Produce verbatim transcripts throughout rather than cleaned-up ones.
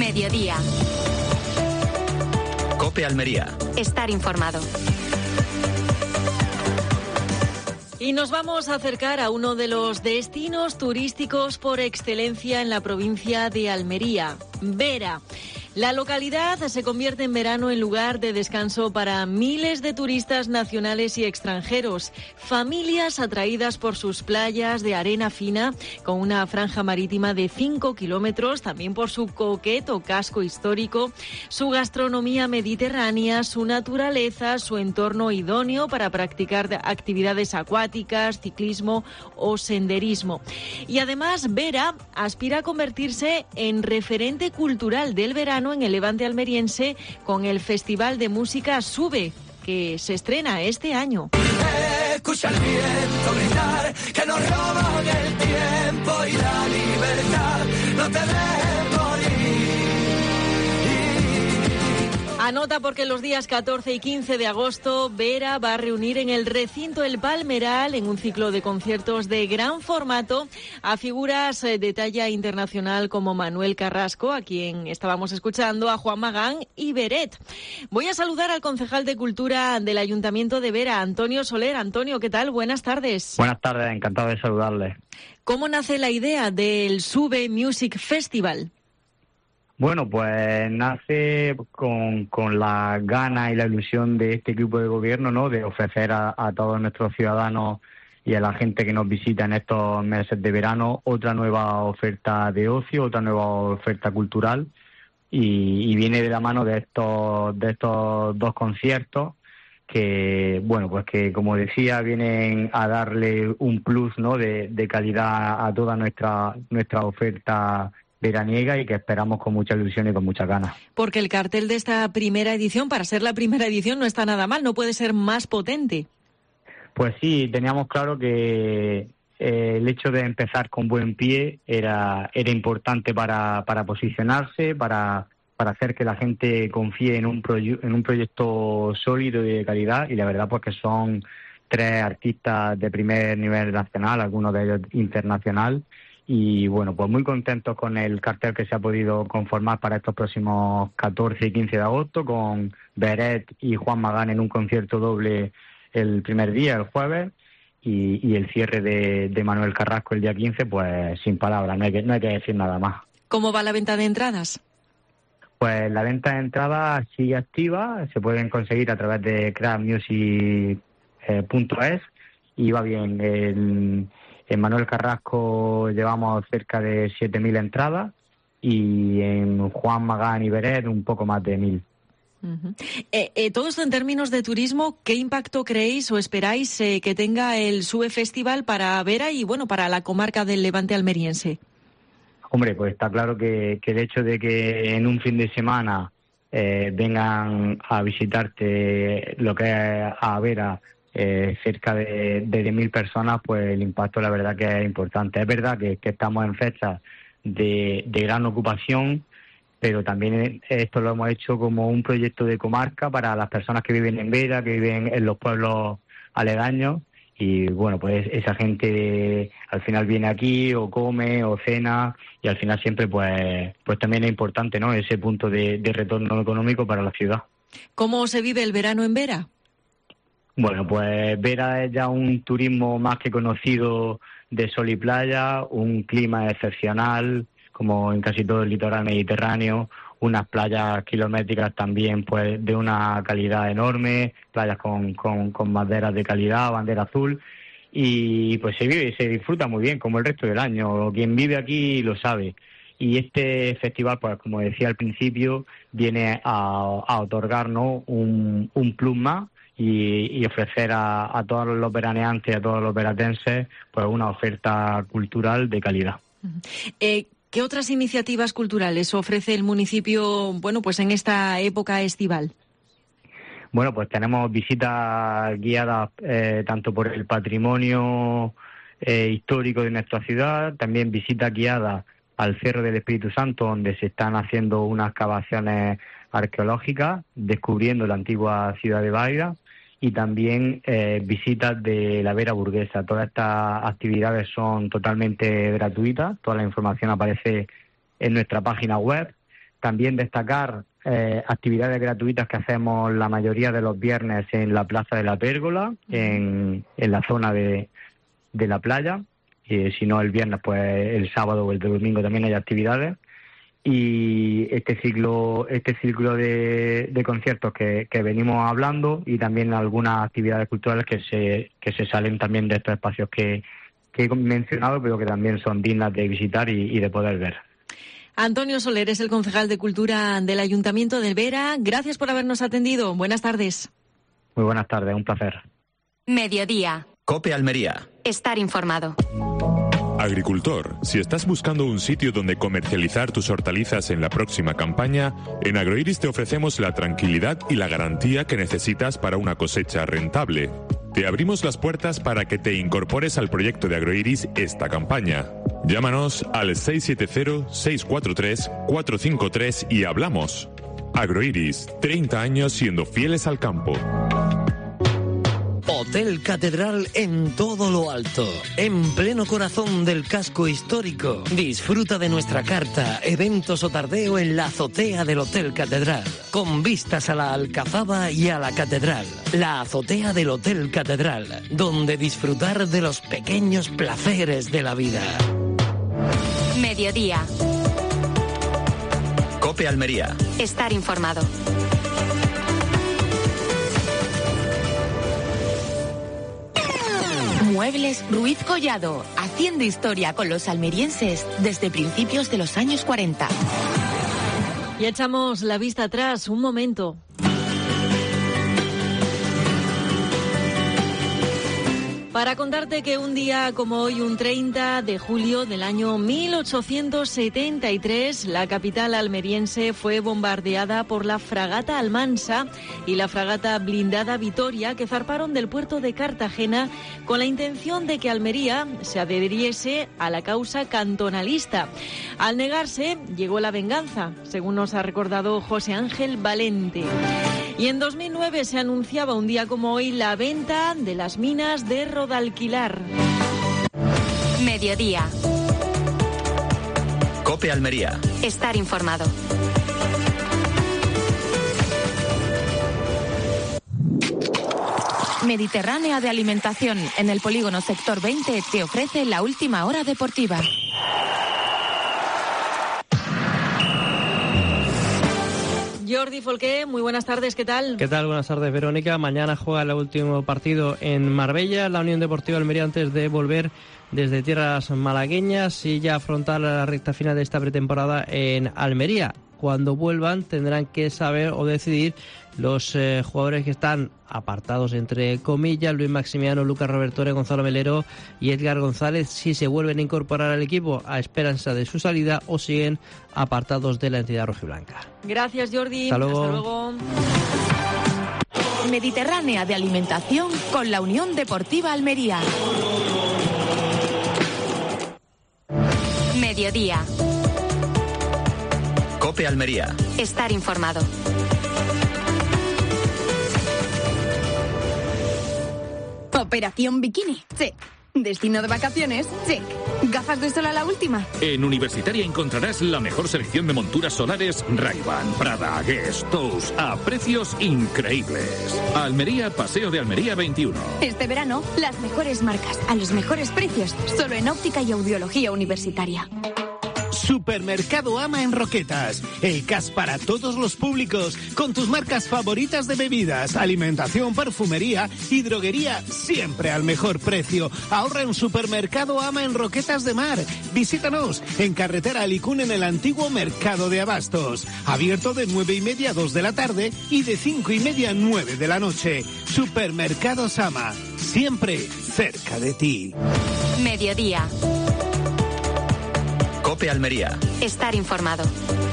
Mediodía. COPE Almería. Estar informado. Y nos vamos a acercar a uno de los destinos turísticos por excelencia en la provincia de Almería, Vera. La localidad se convierte en verano en lugar de descanso para miles de turistas nacionales y extranjeros, familias atraídas por sus playas de arena fina con una franja marítima de cinco kilómetros, también por su coqueto casco histórico, su gastronomía mediterránea, su naturaleza, su entorno idóneo para practicar actividades acuáticas, ciclismo o senderismo. Y además, Vera aspira a convertirse en referente cultural del verano en el Levante almeriense con el Festival de Música Sube, que se estrena este año. Escucha el viento gritar, que nos roban el tiempo y la libertad, no te dejes morir. Anota porque los días catorce y quince de agosto, Vera va a reunir en el recinto El Palmeral, en un ciclo de conciertos de gran formato, a figuras de talla internacional como Manuel Carrasco, a quien estábamos escuchando, a Juan Magán y Beret. Voy a saludar al concejal de Cultura del Ayuntamiento de Vera, Antonio Soler. Antonio, ¿qué tal? Buenas tardes. Buenas tardes, encantado de saludarles. ¿Cómo nace la idea del Sube Music Festival? Bueno, pues nace con, con la gana y la ilusión de este equipo de gobierno, ¿no?, de ofrecer a, a todos nuestros ciudadanos y a la gente que nos visita en estos meses de verano otra nueva oferta de ocio, otra nueva oferta cultural, y, y viene de la mano de estos de estos dos conciertos que, bueno, pues que, como decía, vienen a darle un plus, ¿no?, de, de calidad a toda nuestra nuestra oferta veraniega, y que esperamos con mucha ilusión y con muchas ganas. Porque el cartel de esta primera edición, para ser la primera edición, no está nada mal, no puede ser más potente. Pues sí, teníamos claro que eh, el hecho de empezar con buen pie era era importante para, para posicionarse, para, para hacer que la gente confíe en un, proye- en un proyecto sólido y de calidad, y la verdad pues que son tres artistas de primer nivel nacional, algunos de ellos internacional. Y bueno, pues muy contentos con el cartel que se ha podido conformar para estos próximos catorce y quince de agosto, con Beret y Juan Magán en un concierto doble el primer día, el jueves, y, y el cierre de, de Manuel Carrasco el día quince, pues sin palabras, no hay que, no hay que decir nada más. ¿Cómo va la venta de entradas? Pues la venta de entradas sigue activa, se pueden conseguir a través de craft music punto es, y va bien. El, En Manuel Carrasco llevamos cerca de siete mil entradas, y en Juan Magán y Beret un poco más de mil. Uh-huh. Eh, eh, todo esto en términos de turismo, ¿qué impacto creéis o esperáis eh, que tenga el Sube Festival para Vera y, bueno, para la comarca del Levante almeriense? Hombre, pues está claro que, que el hecho de que en un fin de semana eh, vengan a visitarte lo que es a Vera, Eh, cerca de, de diez mil personas, pues el impacto la verdad que es importante. Es verdad que, que estamos en fechas de, de gran ocupación, pero también esto lo hemos hecho como un proyecto de comarca para las personas que viven en Vera, que viven en los pueblos aledaños, y bueno, pues esa gente al final viene aquí o come o cena, y al final siempre pues pues también es importante, ¿no?, ese punto de, de retorno económico para la ciudad. ¿Cómo se vive el verano en Vera? Bueno, pues Vera es ya un turismo más que conocido de sol y playa, un clima excepcional, como en casi todo el litoral mediterráneo, unas playas kilométricas también pues de una calidad enorme, playas con, con, con banderas de calidad, bandera azul, y pues se vive y se disfruta muy bien, como el resto del año. Quien vive aquí lo sabe. Y este festival, pues como decía al principio, viene a, a otorgarnos un, un plus más, Y, y ofrecer a, a todos los veraneantes, a todos los veratenses, pues una oferta cultural de calidad. Eh, ¿Qué otras iniciativas culturales ofrece el municipio, bueno, pues en esta época estival? Bueno, pues tenemos visitas guiadas eh, tanto por el patrimonio eh, histórico de nuestra ciudad, también visitas guiadas al Cerro del Espíritu Santo, donde se están haciendo unas excavaciones arqueológicas, descubriendo la antigua ciudad de Baida, y también eh, visitas de la Vera Burguesa. Todas estas actividades son totalmente gratuitas, toda la información aparece en nuestra página web, también destacar eh, actividades gratuitas que hacemos la mayoría de los viernes en la Plaza de la Pérgola, en, en la zona de, de la playa. Y si no el viernes, pues el sábado o el domingo también hay actividades. Y este ciclo este ciclo de, de conciertos que, que venimos hablando, y también algunas actividades culturales que se que se salen también de estos espacios que, que he mencionado, pero que también son dignas de visitar y, y de poder ver. Antonio Soler es el concejal de Cultura del Ayuntamiento de Vera. Gracias por habernos atendido. Buenas tardes. Muy buenas tardes, un placer. Mediodía. COPE Almería. Estar informado. Agricultor, si estás buscando un sitio donde comercializar tus hortalizas en la próxima campaña, en Agroiris te ofrecemos la tranquilidad y la garantía que necesitas para una cosecha rentable. Te abrimos las puertas para que te incorpores al proyecto de Agroiris esta campaña. Llámanos al seis siete cero, seis cuatro tres, cuatro cinco tres y hablamos. Agroiris, treinta años siendo fieles al campo. Hotel Catedral en todo lo alto, en pleno corazón del casco histórico. Disfruta de nuestra carta, eventos o tardeo en la azotea del Hotel Catedral, con vistas a la Alcazaba y a la Catedral. La azotea del Hotel Catedral, donde disfrutar de los pequeños placeres de la vida. Mediodía. COPE Almería. Estar informado. Muebles Ruiz Collado, haciendo historia con los almerienses desde principios de los años cuarenta. Y echamos la vista atrás un momento. Para contarte que un día como hoy, un treinta de julio del año mil ochocientos setenta y tres, la capital almeriense fue bombardeada por la fragata Almansa y la fragata blindada Vitoria, que zarparon del puerto de Cartagena con la intención de que Almería se adhiriese a la causa cantonalista. Al negarse, llegó la venganza, según nos ha recordado José Ángel Valente. Y en dos mil nueve se anunciaba un día como hoy la venta de las minas de Rodalquilar. Mediodía. COPE Almería. Estar informado. Mediterránea de Alimentación, en el polígono Sector veinte, te ofrece la última hora deportiva. Jordi Folqué, muy buenas tardes, ¿qué tal? ¿Qué tal? Buenas tardes, Verónica. Mañana juega el último partido en Marbella, la Unión Deportiva Almería, antes de volver desde tierras malagueñas y ya afrontar la recta final de esta pretemporada en Almería. Cuando vuelvan tendrán que saber o decidir los eh, jugadores que están apartados, entre comillas, Luis Maximiano, Lucas Robertore, Gonzalo Melero y Edgar González, si se vuelven a incorporar al equipo a esperanza de su salida o siguen apartados de la entidad rojiblanca. Gracias, Jordi. Hasta luego. Hasta luego. Mediterránea de Alimentación con la Unión Deportiva Almería. Mediodía. COPE Almería. Estar informado. Operación Bikini, check. Destino de vacaciones, check. ¿Gafas de sol a la última? En Universitaria encontrarás la mejor selección de monturas solares Ray-Ban, Prada, Guess, Tous, a precios increíbles. Almería, Paseo de Almería veintiuno. Este verano, las mejores marcas, a los mejores precios, solo en óptica y audiología universitaria. Supermercado Ama en Roquetas. El cash para todos los públicos, con tus marcas favoritas de bebidas, alimentación, perfumería y droguería, siempre al mejor precio. Ahorra en Supermercado Ama en Roquetas de Mar. Visítanos en carretera Alicún, en el antiguo Mercado de Abastos. Abierto de nueve y media a dos de la tarde y de cinco y media a nueve de la noche. Supermercado Ama, siempre cerca de ti. Mediodía. COPE Almería. Estar informado.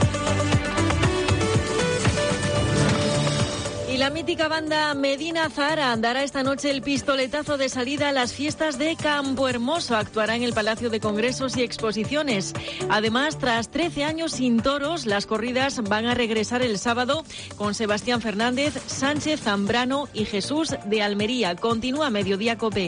Y la mítica banda Medina Zahara dará esta noche el pistoletazo de salida a las fiestas de Campo Hermoso. Actuará en el Palacio de Congresos y Exposiciones. Además, tras trece años sin toros, las corridas van a regresar el sábado con Sebastián Fernández, Sánchez Zambrano y Jesús de Almería. Continúa Mediodía COPE.